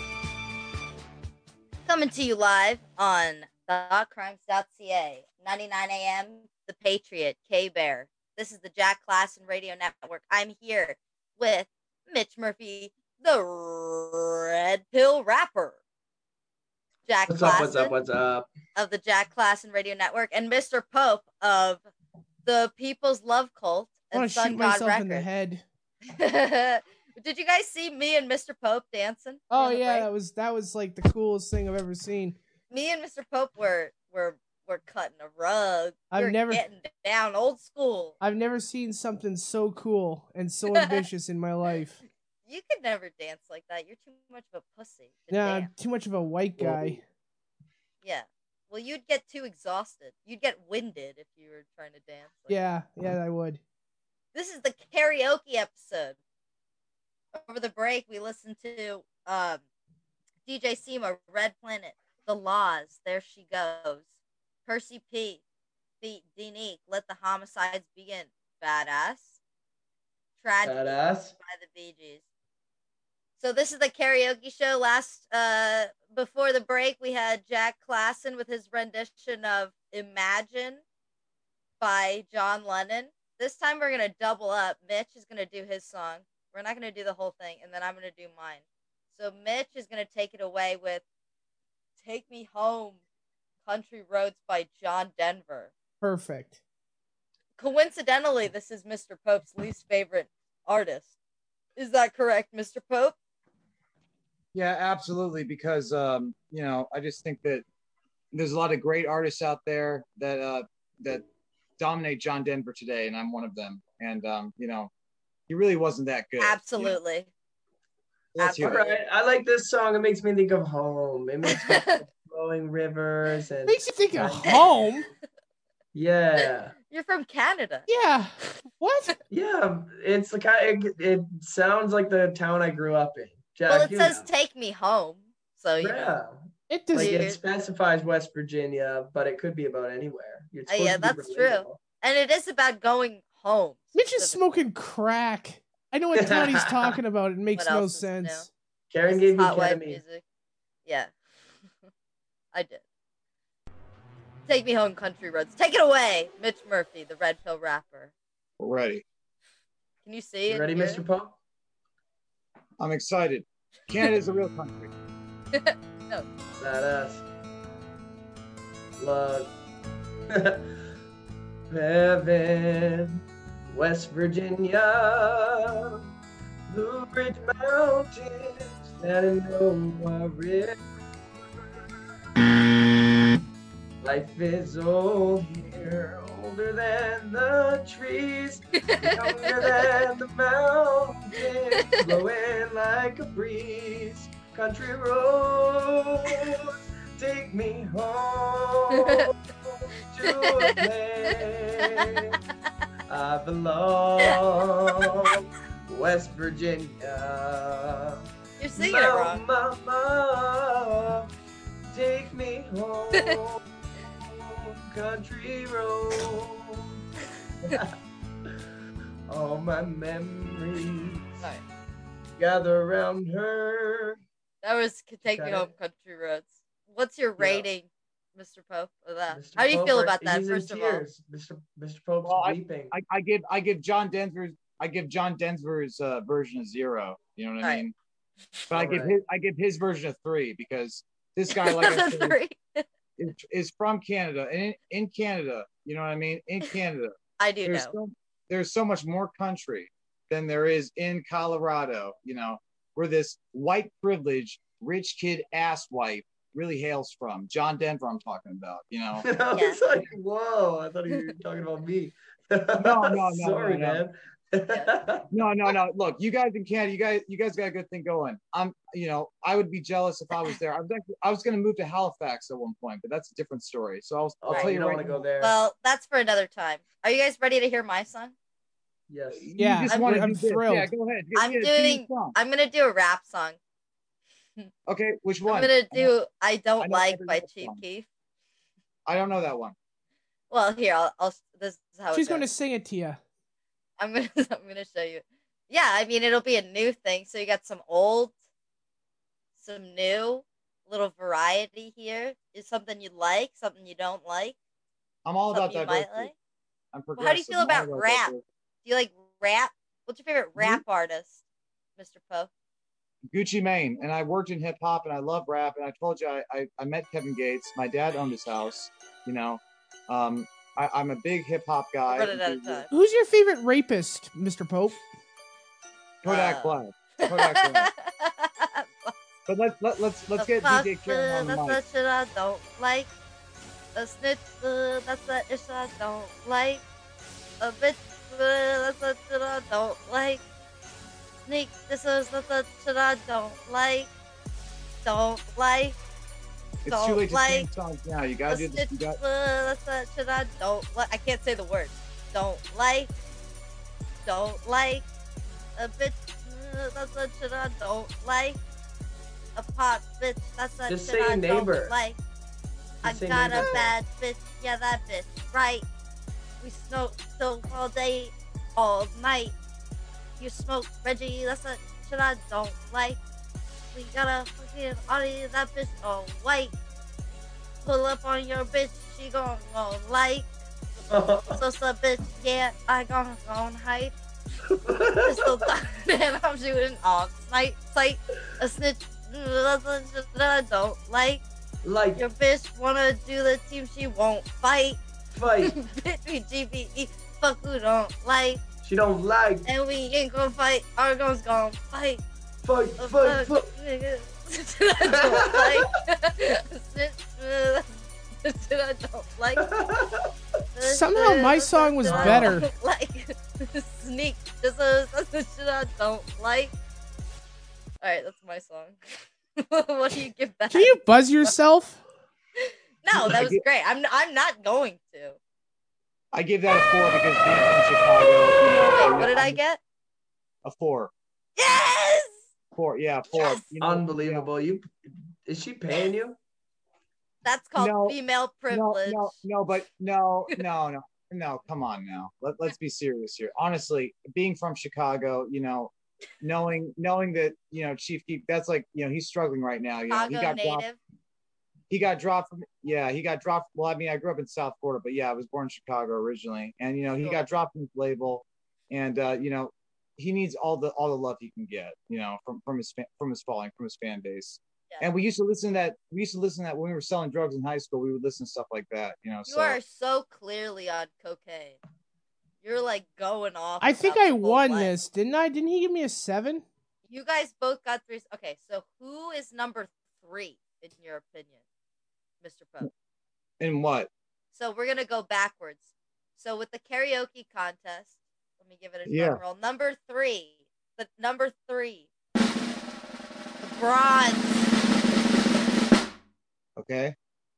Coming to you live on thecrimes.ca, 99 AM, The Patriot, K-Bear. This is the Jack Klassen Radio Network. I'm here with Mitch Murphy, the Red Pill Rapper. Jack Klassen What's up? Of the Jack Klassen Radio Network, and Mr. Pope of the People's Love Cult I want and to Sun shoot God myself Records. in the head. Did you guys see me and Mr. Pope dancing? Oh during the yeah, break? that was like the coolest thing I've ever seen. Me and Mr. Pope were cutting a rug. I've We're never- getting down old school. I've never seen something so cool and so ambitious in my life. You could never dance like that. You're too much of a pussy to Yeah, dance. I'm too much of a white guy. Yeah. Well, you'd get too exhausted. You'd get winded if you were trying to dance. Yeah, I would. This is the karaoke episode. Over the break, we listened to DJ Sema, Red Planet, The Laws, There She Goes, Percy P, Beat Denique, Let the Homicides Begin, Badass, Tragedy Badass. by the Bee Gees. So this is the karaoke show. Before the break, we had Jack Klassen with his rendition of Imagine by John Lennon. This time we're going to double up. Mitch is going to do his song. We're not going to do the whole thing, and then I'm going to do mine. So Mitch is going to take it away with Take Me Home, Country Roads by John Denver. Perfect. Coincidentally, this is Mr. Pope's least favorite artist. Is that correct, Mr. Pope? Yeah, absolutely. Because I just think that there's a lot of great artists out there that dominate John Denver today, and I'm one of them. And he really wasn't that good. Absolutely. Let's hear All it. right, I like this song. It makes me think of home. It makes me think of flowing rivers and Makes you think of home. Yeah. You're from Canada. Yeah. What? Yeah, it's the kind. It sounds like the town I grew up in. Jack, Well, it you says know. Take Me Home. So, you Yeah. know. It Like does. it specifies West Virginia, but it could be about anywhere. You're supposed Yeah, to be that's true. relatable. And it is about going home. Mitch is smoking crack. I know what town he's talking about. It makes What no else is sense. Karen This gave is me hot wife ketamine. music. Yeah. I did. Take Me Home, Country Roads. Take it away, Mitch Murphy, the Red Pill rapper. We're ready. Can you see You it? ready, here? Mr. Pope? I'm excited. Canada's a real country. No. Badass. Look. Heaven, West Virginia, Blue Ridge Mountains, Shenandoah River. Life is old here, older than the trees, younger than the mountains, blowing like a breeze. Country roads, take me home to a place I belong, West Virginia. You're singing it wrong. Mama, take me home, country road. All my memories gather around her. That was Take Me Got it. Home, Country Roads. What's your rating, Mr. Pope, of that? Mr. How do you Pope, feel about that, he's in first of all? tears. Mr. Pope's Well, weeping. I give John Denver's version a 0. You know what I Right. mean? But I give his version a 3 because this guy, like I That's a said, 3. is from Canada, and in Canada, you know what I mean? In Canada, I do know. There's so much more country than there is in Colorado. You know, where this white privilege, rich kid asswipe really hails from. John Denver, I'm talking about. You know. I was like, whoa! I thought you were talking about me. No. Sorry, man. No. Look, you guys in Canada, you guys got a good thing going. I would be jealous if I was there. I was going to move to Halifax at one point, but that's a different story. So I'll tell you don't right want to now. go there. Well, that's for another time. Are you guys ready to hear my song? Yes. Yeah, I'm thrilled. Yeah, go ahead. I'm gonna do a rap song. Okay, which one? I'm gonna do I Don't know Like every by rap Chief song. Keef. I don't know that one. Well, here, I'll this is how She's it going to goes. sing it to you. I'm gonna show you. Yeah, I mean it'll be a new thing. So you got some old, some new, little variety here. Is something you like, something you don't like, I'm all about something you might diversity. like. I'm Well, how do you progressive. feel I'm all about rap? diversity. Do you like rap? What's your favorite Mm-hmm. rap artist, Mr. Poe? Gucci Mane, and I worked in hip hop, and I love rap. And I told you I met Kevin Gates. My dad owned his house. You know, I'm a big hip hop guy. Running out of time. Who's your favorite rapist, Mr. Pope? Kodak Black. Kodak Black. But let's get DJ Karen on the That's mic. that shit I don't like. A snitch, that's that ish I don't like. A bitch, that's that shit I don't like. Sneak, that's that shit I don't like. Don't like. It's too late to sing songs now. You gotta do this. You got... That's that shit I don't like. I can't say the word. Don't like. Don't like. A bitch, that's that shit I don't like. A pot bitch, that's that Just shit say I neighbor. don't like. I Just say got neighbor. a bad bitch, yeah, that bitch, right? We smoke dope all day, all night. You smoke Reggie, that's that shit I don't like. We got a fucking Audi, that bitch all white. Pull up on your bitch, she gon' like. So bitch, yeah, I gon' hype. Pistol and I'm shooting on sight. A snitch, that's the shit that I don't like. Like your bitch wanna do the team, she won't fight. Bitch, we GBE, fuck who don't like. She don't like. And we ain't gonna fight, our guns gonna fight. Fight. Nigga, I don't like. Shit I don't like. Somehow my song was better. Like sneak. That's the shit I don't like. All right, that's my song. What do you give that? Can you buzz yourself? No, that was great. I'm not going to. I give that a 4 because being from Chicago. Wait, what did I get? A 4. Yes. 4, yeah, 4. Yes! You know, Unbelievable. Is she paying you? That's called female privilege. No. Come on now. Let's be serious here. Honestly, being from Chicago, you know, knowing that, you know, Chief Keef, that's like, you know, he's struggling right now. You know, he got native. He got dropped from. Well, I mean, I grew up in South Florida, but yeah, I was born in Chicago originally, and you know, he got dropped from his label, and you know, he needs all the love he can get, you know, from his following, from his fan base. Yeah. And we used to listen to that. When we were selling drugs in high school. We would listen to stuff like that, you know. You are so clearly on cocaine. You're like going off. I think I won this, didn't I? Didn't he give me a 7? You guys both got 3. Okay, so who is number 3 in your opinion, Mr. Pope? In what? So we're gonna go backwards. So with the karaoke contest, let me give it a drum roll. Number 3, the bronze. Okay.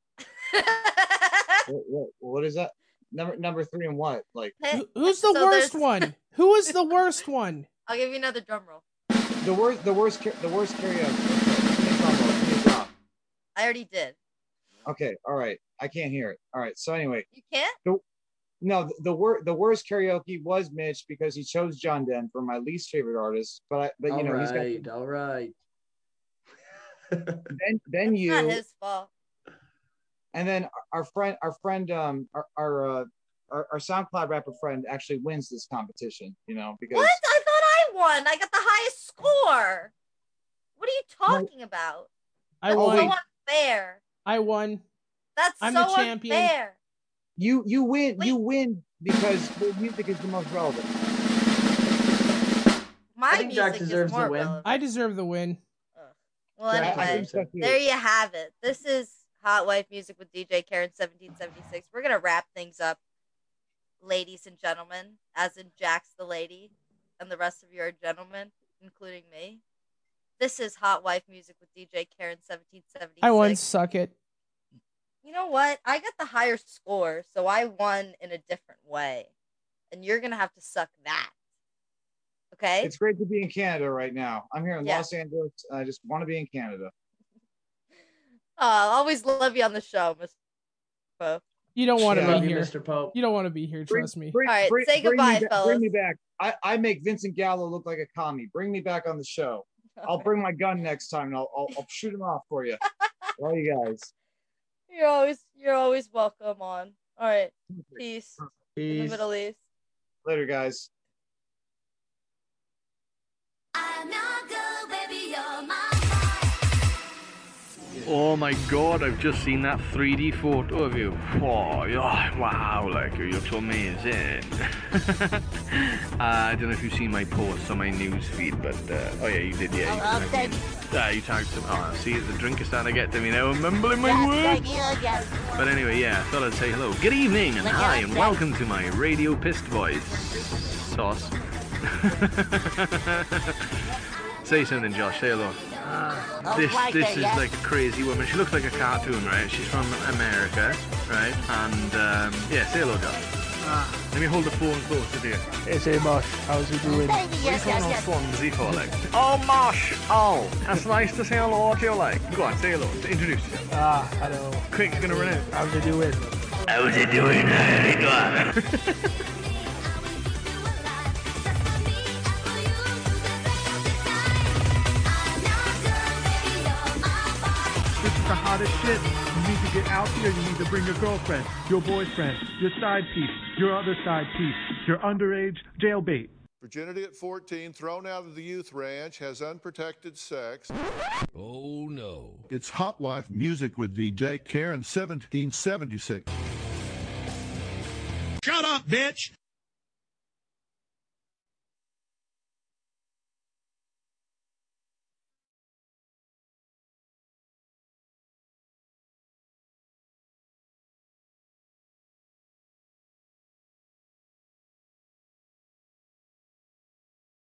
what is that? Number 3 and what? Like who's the worst one? Who is the worst one? I'll give you another drum roll. The worst karaoke. I already did. Okay, all right. I can't hear it. All right. So anyway, you can't. The worst karaoke was Mitch because he chose John Den for my least favorite artist. But you know, he's got all right. then you. It's not his fault. And then our friend, our SoundCloud rapper friend actually wins this competition. You know, because what? I thought I won. I got the highest score. What are you talking about? I won. So unfair. I won. I'm so the champion. Unfair. You win. Wait. You win because the music is the most relevant. My music Jack deserves is more the win. relevant. I deserve the win. Well, anyway, there you have it. This is Hot Wife Music with DJ Karen 1776. We're gonna wrap things up, ladies and gentlemen, as in Jack's the lady, and the rest of you are gentlemen, including me. This is Hot Wife Music with DJ Karen 1776. I won. Suck it. You know what? I got the higher score, so I won in a different way, and you're gonna have to suck that. Okay? It's great to be in Canada right now. I'm here in Los Angeles. I just want to be in Canada. I always love you on the show, Mr. Pope. You don't want to be here, Mr. Pope. You don't want to be here. Trust me. All right, say goodbye, fellas. Bring me back. I make Vincent Gallo look like a commie. Bring me back on the show. I'll bring my gun next time, and I'll shoot him off for you. All you guys. You're always welcome on. All right, peace. In the Middle East. Later, guys. I'm not good, baby, you're my Oh my god, I've just seen that 3D photo of you. Oh, yeah, wow, like, you look so amazing. I don't know if you've seen my posts on my news feed, but, oh yeah, you did, yeah. You tagged some, oh, see, the drink is starting to get to me now, I'm mumbling my words. But anyway, yeah, I thought I'd say hello. Good evening, and hi, and welcome to my radio pissed voice. Sauce. Say something, Josh, say hello. This is like a crazy woman. She looks like a cartoon, right? She's from America, right? And yeah, say hello, Josh. Let me hold the phone closer to you. Hey, say Mosh, how's he doing? What are you calling all Swansea for, like? Oh, Mosh! Oh, that's nice to say hello to you, like. Go on, say hello. Introduce yourself. Hello. Quick, you're gonna run out. How's he doing? How's he doing? Go on. The hottest shit. You need to get out here. You need to bring your girlfriend, your boyfriend, your side piece, your other side piece, your underage jailbait. Virginity at 14, thrown out of the youth ranch, has unprotected sex. Oh no. It's Hot Life Music with DJ Karen 1776. Shut up, bitch!